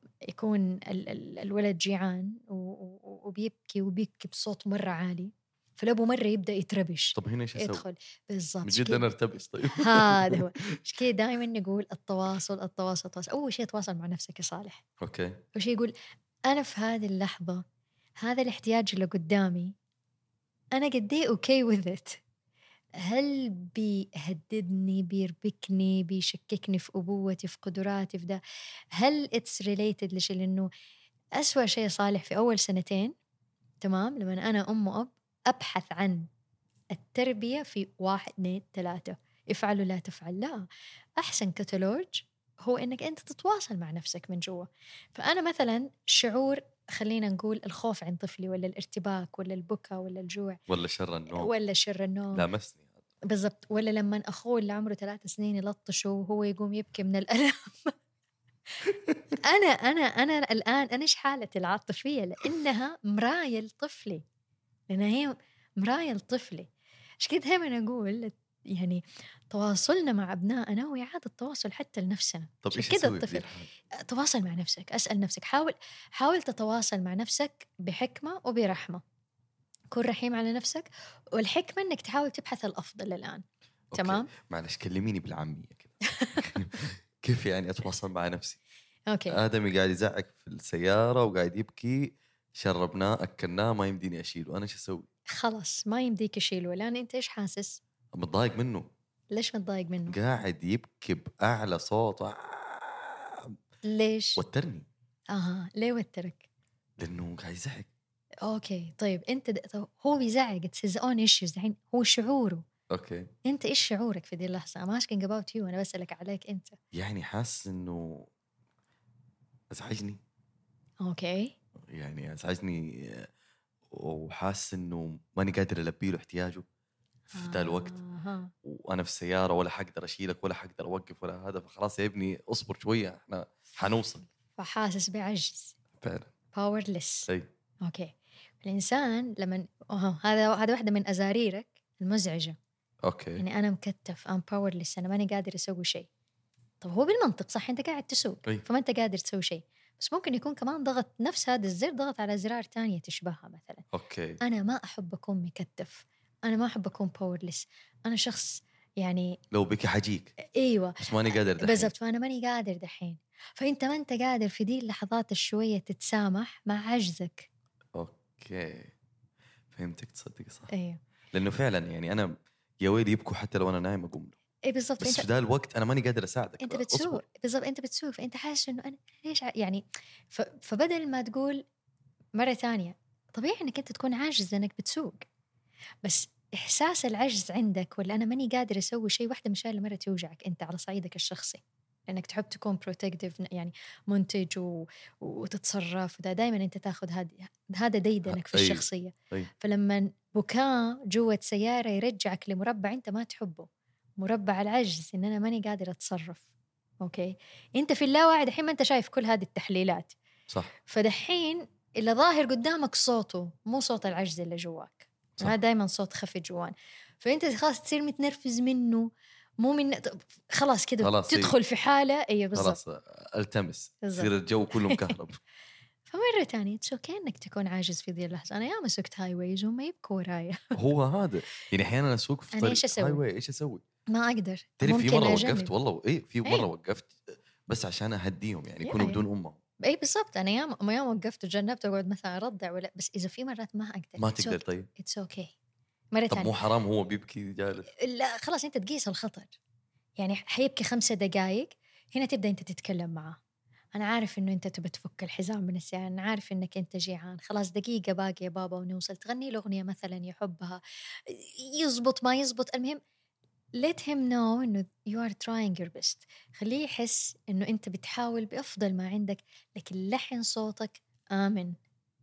يكون الولد جيعان وبيبكي بصوت مرة عالي، فالأبو مرة يبدأ يتربش. طب هنا ايش اسوي؟ يدخل بالضبط من جد انا ارتبش. طيب هذا هو. مش كده دائما نقول التواصل. أول شيء تواصل مع نفسك يا صالح. اوكي. أول شيء يقول أنا في هذه اللحظة هذا الاحتياج اللي قدامي أنا قد إيه أوكي with it. هل بيهددني، بيربكني، بيشككني في أبوتي، في قدراتي، في ده؟ هل it's related لشيء؟ لأنه أسوأ شيء صالح في أول سنتين، تمام، لما أنا أم وأب أبحث عن التربية في 1 2 3 افعل ولا تفعل، لا، أحسن كتالوج هو إنك أنت تتواصل مع نفسك من جوا. فأنا مثلا شعور، خلينا نقول الخوف عن طفلي ولا الارتباك ولا البكاء ولا الجوع ولا شر النوم ولا شر النوم، لامسني هذا بالضبط، ولا لما أخوه اللي عمره 3 سنين يلطشه وهو يقوم يبكي من الألم. أنا الآن أنا إيش حالتي العاطفية؟ لأنها مراية لطفلي، لأنها هي مراية لطفلي. عشان كده دائما أقول يعني تواصلنا مع أبنائنا هو إعادة التواصل حتى لنفسنا. طب ايش كده اسوي الطفل في الحال؟ تواصل مع نفسك، أسأل نفسك، حاول تتواصل مع نفسك بحكمة وبرحمة. كن رحيم على نفسك، والحكمة إنك تحاول تبحث الأفضل الآن. أوكي. تمام. معلش كلميني بالعامية كده. كيف يعني أتواصل مع نفسي؟ أوكي. آدمي قاعد يزعق في السيارة وقاعد يبكي، شربناه أكلناه ما يمديني أشيله، أنا إيش أسوي؟ خلاص ما يمديك شيله، لأن أنت إيش حاسس؟ متضايق منه. ليش متضايق منه؟ قاعد يبكي بأعلى صوت. ليش؟ وترني. ليه وترك؟ لأنه قاعد يزعق. أوكي طيب أنت طب هو بيزعق it's his own issues الحين، هو شعوره. أوكي. أنت إيش شعورك في دي اللحظة؟ I'm asking about you، أنا بسألك عليك أنت. يعني حاسس إنه أزعجني. أوكي. يعني أزعجني، وحاسس إنه ماني قادر ألبي له احتياجه في ذا الوقت. وأنا في السيارة ولا حقدر أشيلك ولا حقدر أوقف ولا هذا، فخلاص يا ابني أصبر شوية إحنا حنوصل. فحاسس بعجز. فعلا. powerless. أي. أوكي. الإنسان لما هذا واحدة من أزاريرك المزعجة. أوكي. يعني أنا مكتف I'm powerless، أنا ماني قادر أسوي شيء. طب هو بالمنطق صح، أنت قاعد تسوق أي. فما أنت قادر تسوي شيء، بس ممكن يكون كمان ضغط نفس هذا الزر، ضغط على زرار تانية تشبهها مثلا. أوكي. أنا ما أحب أكون مكتف، أنا ما أحب أكون باورلس، أنا شخص يعني لو بك حجيك. أيوة بس ماني قادر دحين. بالضبط، فأنا ماني قادر دحين. فأنت ما أنت قادر في دي اللحظات الشوية تتسامح مع عجزك. أوكي فهمتك، تصدق صح. أيوة. لأنه فعلا يعني أنا يا ويلي يبكوا حتى لو أنا نايم أقوم له. إيه بالضبط. بس في ذا الوقت أنا ماني قادر أساعدك. أنت بتسوق بالضبط، أنت بتسوق، فأنت حاسس إنه أنا ليش يعني فبدل ما تقول مرة تانية طبيعي إنك أنت تكون عاجز إنك بتسوق، بس إحساس العجز عندك ولا أنا ماني قادر أسوي شيء، واحدة من الأشياء اللي مرة توجعك أنت على صعيدك الشخصي، لأنك تحب تكون بروتكتيف يعني منتج وتتصرف، وده دائما أنت تاخذ هذا ديدنك في الشخصية. فلما بكاء جوة سيارة يرجعك لمربع أنت ما تحبه، مربع العجز، إن أنا ماني قادر أتصرف. أوكي أنت في اللاوعي دحين ما أنت شايف كل هذه التحليلات صح. فدحين اللي ظاهر قدامك صوته مو صوت العجز اللي جواك، هذا دايما صوت خفي جوان. فأنت خلاص تصير متنرفز منه، مو من خلاص كده تدخل في حالة. أيه بالضبط. خلاص التمس يصير الجو كله مكهرب. فمرة تانية تسوكي إنك تكون عاجز في ذي اللحظة. أنا ياما سكت هاي ويز وما يبكوا ورايا. هو هذا يعني أحيانا أسوق في طريق هاي واي، إيش أسوي؟ ما أقدر. في مرة وقفت والله في مرة وقفت بس عشان أهديهم يعني يكونوا بدون أمهم. اي بالضبط. انا ياما وقفت وجربت اقعد مثلا ارضع ولا، بس اذا في مرات ما اقدر. ما تقدر. طيب اتس اوكي مرة طب مو حرام هو بيبكي جالس؟ لا خلاص انت تقيس الخطر. يعني حيبكي 5 دقائق، هنا تبدا انت تتكلم معه. انا عارف انه انت تبى تفك الحزام من السيارة، انا عارف انك انت جيعان، خلاص دقيقة باقي يا بابا ونوصل. تغني له اغنية مثلا يحبها، يزبط ما يزبط، المهم let him know إنه you are trying your best. خليه يحس إنه أنت بتحاول بأفضل ما عندك، لكن لحن صوتك آمن،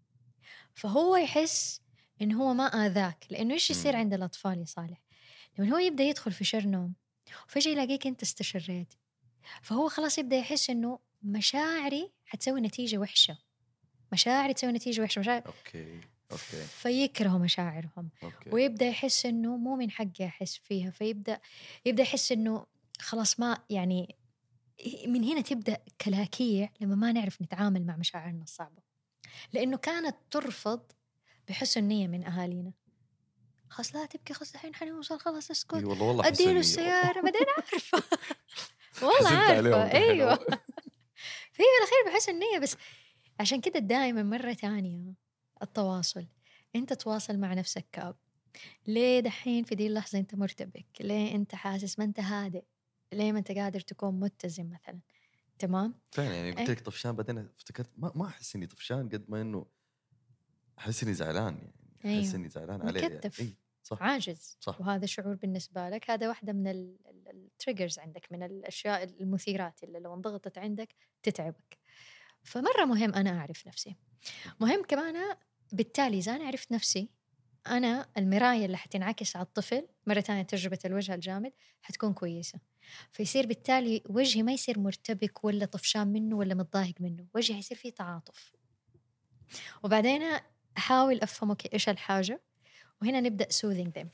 فهو يحس إنه هو ما آذاك. لأنه إيش يصير عند الأطفال يا صالح؟ لما هو يبدأ يدخل في شر نوم وفجأة يلاقيك أنت استشريت، فهو خلاص يبدأ يحس إنه مشاعري حتسوي نتيجة وحشة، مشاعري تسوي نتيجة وحشة. أوكي. فيكرهوا مشاعرهم. ويبدأ يحس إنه مو من حقي أحس فيها، فيبدأ يحس إنه خلاص ما يعني. من هنا تبدأ كلاكيع لما ما نعرف نتعامل مع مشاعرنا الصعبة، لأنه كانت ترفض بحسن نية من أهالينا. خلاص لا تبكي، خلاص الحين حنوصل، خلاص اسكت، اي والله اديله حسنية السيارة. بعدين عارفة والله حزنت عليهم عارفة، دحين. ايوه في الأخير بحس النية. بس عشان كده دائما مرة تانية التواصل، انت تواصل مع نفسك كأب. ليه دحين في دي اللحظة انت مرتبك؟ ليه انت حاسس ما انت هادئ؟ ليه ما انت قادر تكون متزن مثلا؟ تمام. فعلا يعني قلت ايه لك طفشان، بعدين افتكرت ما احس اني طفشان قد ما انه احس اني زعلان، يعني احس ايوه اني زعلان عليه يعني. اي مكتف، صح عاجز. صح. وهذا شعور بالنسبة لك، هذا واحدة من التريجرز عندك، من الأشياء المثيرات اللي لو انضغطت عندك تتعبك. فمرة مهم أنا أعرف نفسي. مهم كمان بالتالي إذا أنا عرفت نفسي، أنا المراية اللي حتنعكس على الطفل مرة تانية، تجربة الوجه الجامد حتكون كويسة. فيصير بالتالي وجهي ما يصير مرتبك ولا طفشان منه ولا متضايق منه، وجهي يصير فيه تعاطف. وبعدين أحاول أفهم أوكي إيش الحاجة، وهنا نبدأ soothing them.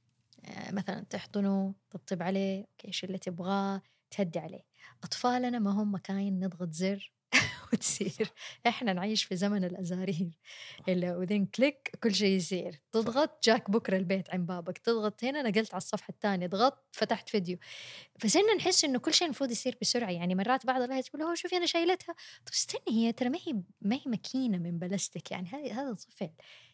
مثلا تحضنه، تطبطب عليه، أوكي إيش اللي تبغاه، تهدي عليه. أطفالنا ما هم مكاين نضغط زر وتصير. إحنا نعيش في زمن الأزارير اللي وذين كليك كل شيء يصير. تضغط جاك بكرة البيت عند بابك، تضغط هنا نقلت على الصفحة الثانية، ضغط فتحت فيديو. فصرنا نحس إنه كل شيء المفروض يصير بسرعة. يعني مرات بعض الأهل تقول هو شوفي أنا شايلتها، طب استني هي ترى ما هي ماكينة من بلاستيك. يعني هذا طفل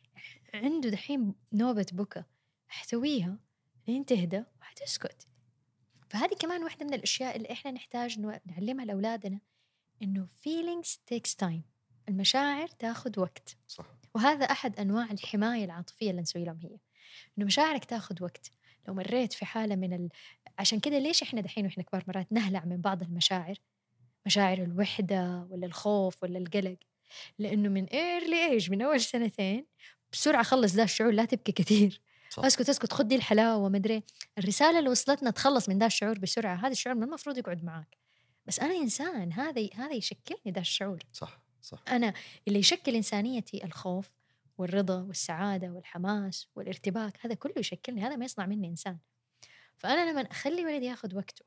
عنده دحين نوبة بكى، احتويها لين تهدى وحتسكت. فهذه كمان واحدة من الأشياء اللي إحنا نحتاج نعلمها لأولادنا، إنه feelings takes time. المشاعر تاخد وقت. صح. وهذا أحد أنواع الحماية العاطفية اللي نسوي لهم، هي إنه مشاعرك تاخد وقت. لو مريت في حالة عشان كده ليش إحنا دحين وإحنا كبار مرات نهلع من بعض المشاعر، مشاعر الوحدة ولا الخوف ولا القلق، لأنه من early age، من أول سنتين بسرعة خلص ذا الشعور، لا تبكي كثير، صح. اسكت خد دي الحلاوة مدري. الرسالة اللي وصلتنا تخلص من ذا الشعور بسرعة. هذا الشعور ما المفروض يقعد معاك، بس أنا إنسان، هذا يشكلني ذا الشعور. صح صح. أنا اللي يشكل إنسانيتي الخوف والرضا والسعادة والحماس والارتباك، هذا كله يشكلني، هذا ما يصنع مني إنسان. فأنا لما أخلي ولدي ياخد وقته،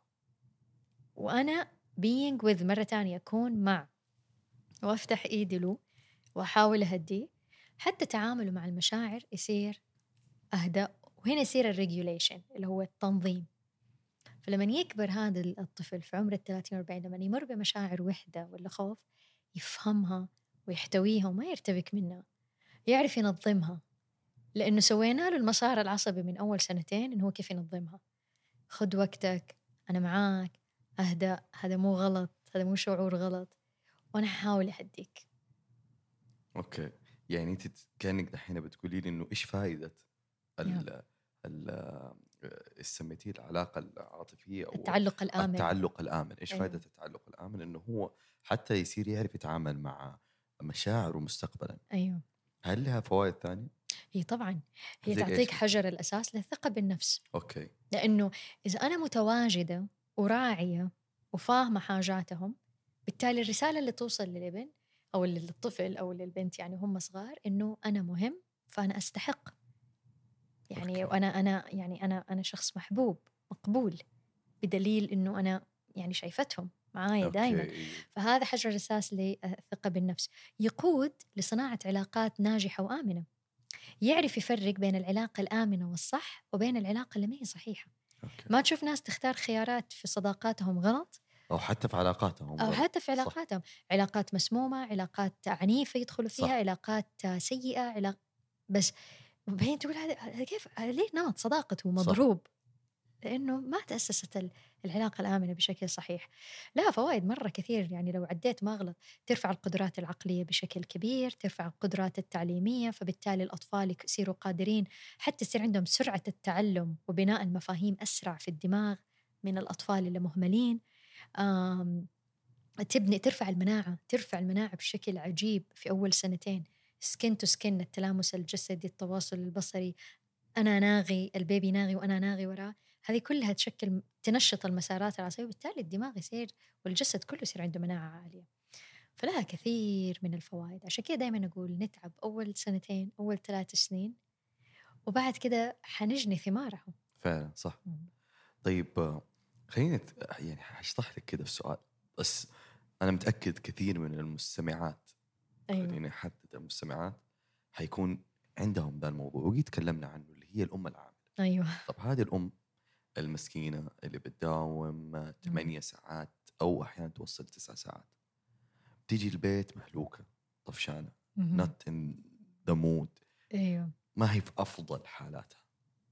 وأنا being with، مرة تانية أكون مع وأفتح إيدي له وأحاول أهديه، حتى تعامله مع المشاعر يصير أهدى. وهنا يصير الريجوليشن اللي هو التنظيم. فلما يكبر هذا الطفل في عمر 30-40، لما يمر بمشاعر وحدة ولا خوف، يفهمها ويحتويها وما يرتبك منها، يعرف ينظمها، لأنه سوينا له المسار العصبي من أول سنتين إنه هو كيف ينظمها. خد وقتك، أنا معاك، أهدأ، هذا مو غلط، هذا مو شعور غلط، وأنا حاول أهديك. اوكي، يعني انت كانك دحين بتقولي لي انه ايش فائده ال سميتيه العلاقه العاطفيه او التعلق الآمن. التعلق الامن. ايش أيوة. فائده التعلق الامن؟ انه هو حتى يصير يعرف يتعامل مع مشاعره مستقبلا. أيوة. هل لها فوائد ثانيه؟ هي طبعا هي زي تعطيك ايش؟ حجر الأساس للثقة بالنفس. اوكي. لأنه إذا أنا متواجدة وراعية وفاهمة حاجاتهم، بالتالي الرسالة اللي توصل للابن أو للطفل أو للبنت، يعني هم صغار، إنه أنا مهم، فأنا أستحق. يعني أوكي. وأنا يعني أنا شخص محبوب مقبول، بدليل إنه أنا يعني شايفتهم معايا دائما. اوكي. فهذا حجر الأساس للثقة بالنفس، يقود لصناعة علاقات ناجحة وآمنة. يعرف يفرق بين العلاقة الآمنة والصح وبين العلاقة اللي ما هي صحيحة. أوكي. ما تشوف ناس تختار خيارات في صداقاتهم غلط، او حتى في علاقاتهم أو غلط. حتى في علاقاتهم، علاقات مسمومة، علاقات عنيفة يدخلوا فيها، صح. علاقات سيئة، بس وبعدين تقول هذا كيف، هذا ليه نمط صداقته مضروب؟ لأنه ما تأسست العلاقة الآمنة بشكل صحيح. لها فوائد مرة كثير، يعني لو عديت ما أغلط. ترفع القدرات العقلية بشكل كبير، ترفع القدرات التعليمية، فبالتالي الأطفال يصيروا قادرين، حتى يصير عندهم سرعة التعلم وبناء المفاهيم أسرع في الدماغ من الأطفال اللي مهملين. ترفع المناعة بشكل عجيب في أول سنتين. سكين تو سكين، التلامس الجسدي، التواصل البصري، أنا ناغي، البيبي ناغي وأنا ناغي وراه. هذه كلها تنشط المسارات العصبية، وبالتالي الدماغ يصير والجسد كله يصير عنده مناعة عالية. فلها كثير من الفوائد. عشان كده دائما أقول نتعب أول 2 أول 3 سنين، وبعد كده حنجني ثمارها. فعلا صح. طيب خليني يعني هشطح لك كده في سؤال، بس أنا متأكد كثير من المستمعات، أيوة. خليني أحدد المستمعات، حيكون عندهم ذا الموضوع وقد تكلمنا عنه، اللي هي الأم العاملة. أيوة. طب هذه الأم المسكينة اللي بتداوم 8 ساعات أو أحيانا توصل 9 ساعات، تيجي البيت مهلوكة طفشانة، not in the mood، أيوة. ما هي في أفضل حالاتها،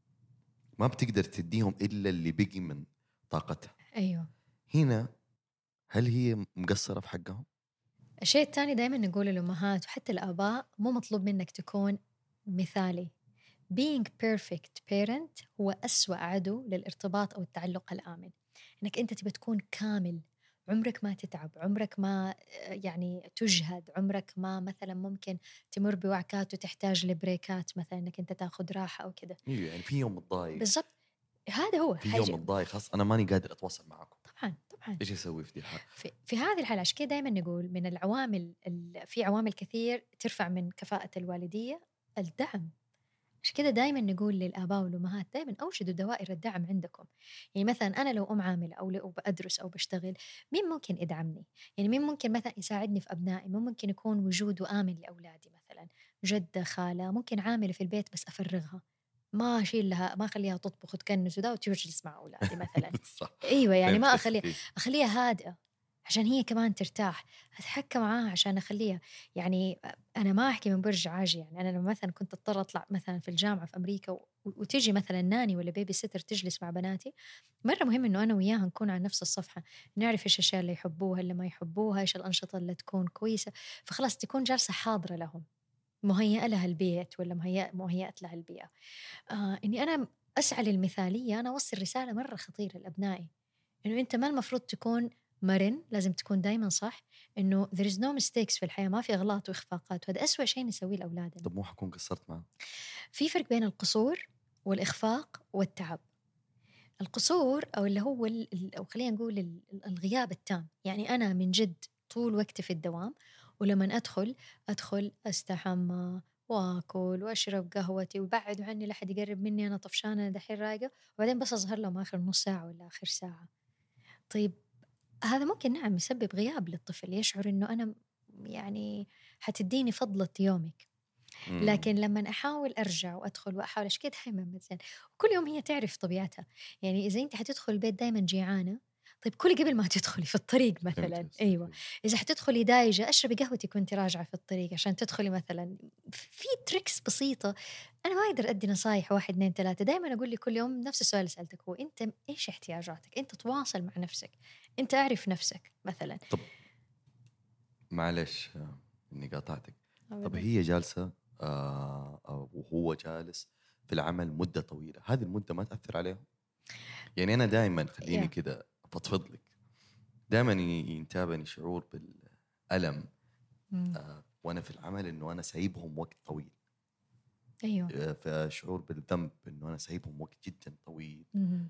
ما بتقدر تديهم إلا اللي بقي من طاقتها. أيوة. هنا هل هي مقصرة في حقهم؟ الشيء الثاني دائما نقول للأمهات وحتى الآباء، مو مطلوب منك تكون مثالي. being perfect parent هو أسوأ عدو للارتباط أو التعلق الآمن. إنك أنت تبي تكون كامل، عمرك ما تتعب، عمرك ما يعني تجهد، عمرك ما مثلا ممكن تمر بوعكات وتحتاج لبريكات، مثلا إنك أنت تاخذ راحة أو كذا. يعني في يوم متضايق، بالضبط، هذا هو في يوم متضايق خلاص أنا ماني قادر أتواصل معكم، طبعا إيش أسوي في دي الحالة؟ في هذه الحالة عشان كده دائما نقول من العوامل في عوامل كثير ترفع من كفاءة الوالدية، الدعم. عشان كده دائما نقول للآباء والأمهات دائما أوجدوا دوائر الدعم عندكم. يعني مثلا أنا لو أم عاملة أو بدرس أو بشتغل، مين ممكن يدعمني؟ يعني مين ممكن مثلا يساعدني في أبنائي؟ مين ممكن يكون وجوده آمن لأولادي؟ مثلا جدة، خالة، ممكن عاملة في البيت بس أفرغها، ما أشيل لها، ما أخليها تطبخ وتكنس وده وتجلس مع أولادي مثلا. صح. أيوة، يعني ما فهمت. أخليها هادئة عشان هي كمان ترتاح، أتحكم معاها عشان أخليها. يعني أنا ما أحكي من برج عاجي، يعني أنا لما مثلا كنت أضطر أطلع مثلا في الجامعة في أمريكا وتيجي مثلا ناني ولا بيبي سيتر تجلس مع بناتي، مرة مهم إنه أنا وياها نكون على نفس الصفحة، نعرف إيش الأشياء اللي يحبوها اللي ما يحبوها، إيش الأنشطة اللي تكون كويسة، فخلاص تكون جالسة حاضرة لهم، مهيئة لها البيت ولا مهيئت لها البيئة. إني أنا أسعى للمثالية، أنا أوصل رسالة مرة خطيرة لأبنائي، إنه أنت ما المفروض تكون مرن، لازم تكون دايما صح، إنه there is no mistakes في الحياة، ما في أغلاط وإخفاقات، وهذا أسوأ شيء نسويه لأولادنا. طب مو حكون قصرت معه؟ في فرق بين القصور والإخفاق والتعب. القصور أو اللي هو أو خلينا نقول الغياب التام، يعني أنا من جد طول وقتي في الدوام، ولما أدخل أستحمى وأكل وأشرب قهوتي وبعد عني لا حد يقرب مني، أنا طفشانة دحين رايقة، وبعدين بس أظهر لهم آخر نص ساعة ولا آخر ساعة. طيب هذا ممكن نعم يسبب غياب للطفل، يشعر إنه أنا يعني حتديني فضلة يومك. لكن لما أحاول أرجع وأدخل وأحاول أشكي دائما مثلا، كل يوم هي تعرف طبيعتها. يعني إذا أنت حتدخل البيت دايما جيعانة، طيب كلي قبل ما تدخلي في الطريق مثلا. أيوة، إذا حتدخلي دايجة أشربي قهوتك وأنت راجعة في الطريق عشان تدخلي مثلا. في تريكس بسيطة. أنا ما أقدر أدي نصايح 1 2 3، دائما أقول لي كل يوم نفس السؤال اللي سألتك، هو أنت إيش احتياجاتك؟ أنت تواصل مع نفسك، أنت أعرف نفسك مثلا. طب معلش إني قاطعتك. طب أبداً. هي جالسة وهو جالس في العمل مدة طويلة، هذه المدة ما تأثر عليهم؟ يعني أنا دائما خليني كده أفضفض لك، دائما ينتابني شعور بالألم وأنا في العمل إنه أنا سايبهم وقت طويل. أيوة. فشعور بالذنب إنه أنا سايبهم وقت جدا طويل.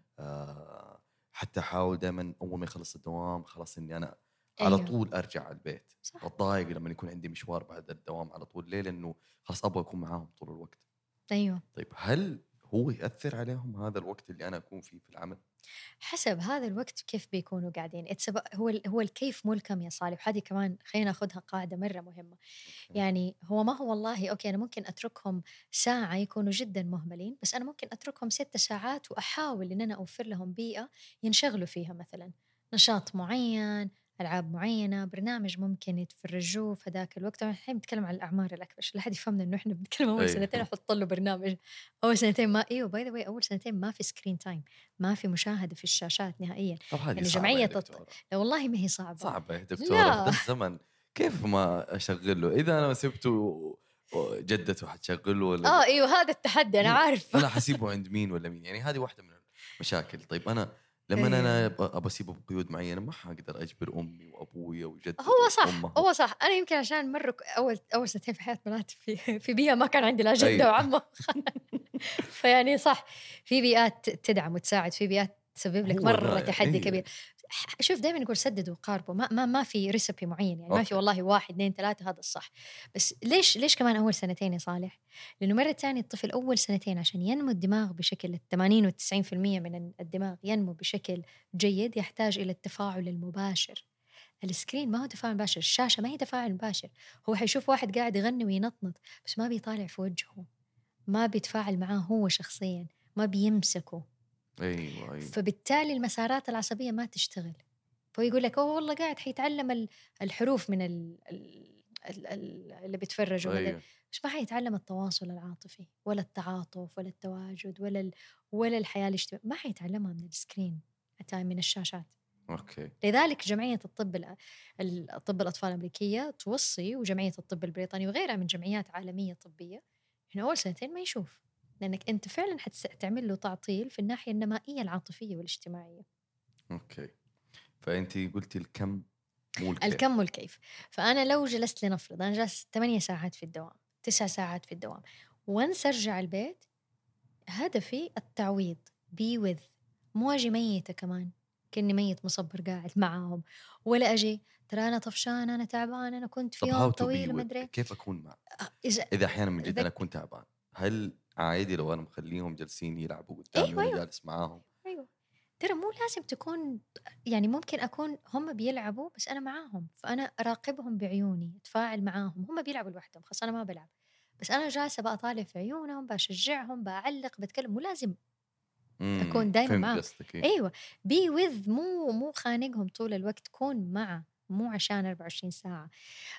حتى أحاول دائما أول ما يخلص الدوام خلاص إني أنا على أيوة. طول أرجع البيت. أتضايق لما يكون عندي مشوار بعد الدوام على طول، ليه؟ لأنه خلاص أبغى أكون معاهم طول الوقت. أيوة. طيب هل هو يأثر عليهم هذا الوقت اللي أنا أكون فيه في العمل؟ حسب هذا الوقت كيف بيكونوا قاعدين. هو الكيف مو الكم يا صالح. هذه كمان خلينا ناخذها قاعدة مرة مهمة. يعني هو ما هو والله أوكي أنا ممكن أتركهم ساعة يكونوا جدا مهملين، بس أنا ممكن أتركهم 6 ساعات وأحاول إن أنا أوفر لهم بيئة ينشغلوا فيها، مثلا نشاط معين، ألعاب معينة، برنامج ممكن يتفرجوه في ذاك الوقت. طبعا الحين بنتكلم عن الأعمار الأكبر عشان لا حد يفهمنا إنه إحنا بنتكلم أول سنتين أحط له برنامج. أول سنتين ما باي ذا واي أول سنتين ما في سكرين تايم، ما في مشاهدة في الشاشات نهائيا. طب هذه يعني صعبة يا جمعية دكتورة. لا والله ما هي صعبة يا دكتورة في لا. ذا الزمن كيف ما أشغل له؟ إذا أنا سبته جدته حتشغله ولا ايوه هذا التحدي انا عارف. أنا حسيبه عند مين ولا مين؟ يعني هذه واحدة من المشاكل. طيب أنا لما أنا أبى أسيبه بقيود معينة ما حقدر أجبر أمي وأبويا وجدتي هو هو صح. أنا يمكن عشان مرة أول سنتين في حياة بناتي في بيئة ما كان عندي لا جدة وعمة. فيعني صح، في بيئات تدعم وتساعد، في بيئات تسبب لك مرة تحدي كبير. شوف دائما نقول سددوا وقاربوا، ما في ريسبي معين، يعني ما في والله 1 2 3 هذا الصح. بس ليش كمان أول سنتين يا صالح؟ لأنه مرة تانية الطفل أول سنتين عشان ينمو الدماغ بشكل 80 و90% من الدماغ ينمو بشكل جيد يحتاج إلى التفاعل المباشر. السكرين ما هو تفاعل مباشر، الشاشة ما هي تفاعل مباشر. هو حيشوف واحد قاعد يغني وينطنط بس ما بيطالع في وجهه، ما بيتفاعل معاه هو شخصيا، ما بيمسكه. أيوة. فبالتالي المسارات العصبية ما تشتغل. فيقول لك أوه والله قاعد حيتعلم الحروف من اللي بيتفرجوا أيوة. مش ما حيتعلم التواصل العاطفي ولا التعاطف ولا التواجد ولا الحياة الاجتماعية، ما حيتعلمها من السكرين حتى من الشاشات. أوكي. لذلك جمعية الطب الأطفال الأمريكية توصي، وجمعية الطب البريطاني وغيرها من جمعيات عالمية طبية، إنه أول 2 ما يشوف، لأنك أنت فعلا حتعمل له تعطيل في الناحية النمائية العاطفية والاجتماعية. أوكي. فأنتي قلتي الكم مو الكيف. الكم والكيف. فأنا لو جلست، لنفرض أنا جلست 8 ساعات في الدوام، 9 ساعات في الدوام، وانس أرجع البيت، هدفي التعويض، be with، مو أجي ميتة كمان كأني ميت مصبر قاعد معاهم، ولا أجي ترى أنا طفشانة أنا تعبانة أنا كنت في طب يوم how to be طويل with، ومدري. كيف أكون معه إذا إذا أحيانا من جد أنا أكون تعبان؟ هل عادي لو أنا مخليهم جالسين يلعبوا قدامي وأنا أيوة جالس معاهم؟ أيوة، ترى مو لازم تكون، يعني ممكن أكون هم بيلعبوا بس أنا معاهم، فأنا أراقبهم بعيوني، أتفاعل معاهم، هم بيلعبوا لوحدهم خلاص أنا ما بلعب، بس أنا جالسة بقى أطالع في عيونهم، بشجعهم، بعلق، بتكلم، مو لازم أكون دايما فهمت معاهم. قصدك. إيه؟ أيوة be with، مو خانقهم طول الوقت، كون مع، مو عشان 24 ساعة.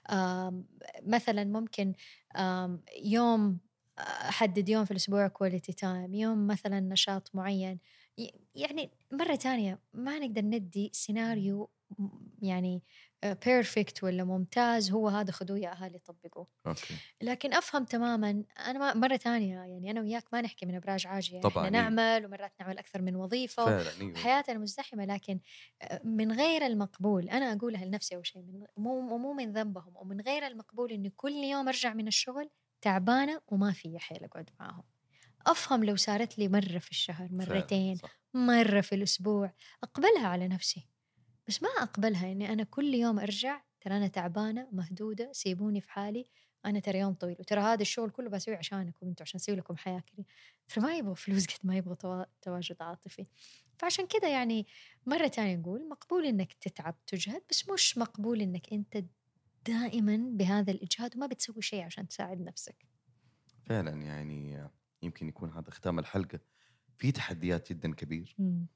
مثلا ممكن يوم، أحدد يوم في الأسبوع quality time، يوم مثلا نشاط معين، يعني مرة تانية ما نقدر ندي سيناريو يعني بيرفكت ولا ممتاز، هو هذا خذوه يا أهالي طبقوه. أوكي. لكن أفهم تماما، أنا مرة تانية يعني أنا وياك ما نحكي من أبراج عاجية، طبعاً. إحنا إيه؟ نعمل ومرات نعمل أكثر من وظيفة فعلا. أيوة. وحياتنا مزدحمة، لكن من غير المقبول، أنا أقولها لنفسي أول شيء، مو من ذنبهم، ومن غير المقبول إني كل يوم أرجع من الشغل تعبانة وما في حيل أقعد معاهم. أفهم لو صارت لي مرة في الشهر، فعلا مرتين، صح. مرة في الأسبوع، أقبلها على نفسي، بس ما أقبلها إني أنا كل يوم أرجع ترى أنا تعبانة مهدودة سيبوني في حالي، أنا ترى يوم طويل وترى هذا الشغل كله بسويه عشانكم أنتوا، عشان أسوي لكم حياة كريمة. ترى ما يبغوا فلوس قد ما يبغوا تواجد عاطفي. فعشان كده يعني مرة تانية نقول مقبول إنك تتعب تجهد، بس مش مقبول إنك أنت دائما بهذا الإجهاد وما بتسوي شيء عشان تساعد نفسك. فعلا يعني يمكن يكون هذا ختام الحلقة. في تحديات جدا كبير،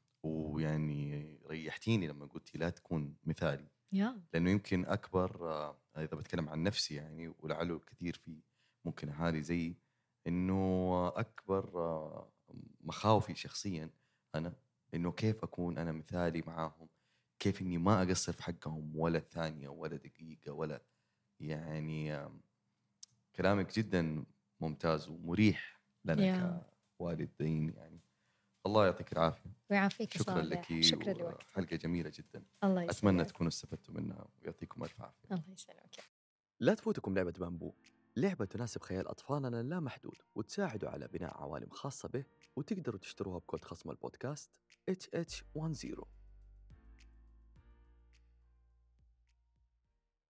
ويعني ريحتيني لما قلتي لا تكون مثالي، لأنه يمكن أكبر إذا بتكلم عن نفسي يعني، ولعله الكثير في ممكن أهالي زي، إنه أكبر مخاوفي شخصيا أنا إنه كيف أكون أنا مثالي معاهم، كيف إني ما أقصر في حقهم ولا ثانية ولا دقيقة ولا يعني كلامك جدا ممتاز ومريح لنا كوالدين يعني. الله يعطيك العافية ويعافيك. شكرا لك، شكرا لوقتك، وحلقة جميلة جدا. الله يسلمك. أتمنى تكونوا استفدتوا منها ويعطيكم ألف عافية. الله يسلمك. لا تفوتكم لعبة بامبو، لعبة تناسب خيال أطفالنا اللامحدود وتساعدوا على بناء عوالم خاصة به، وتقدروا تشتروها بكود خصم البودكاست HH10.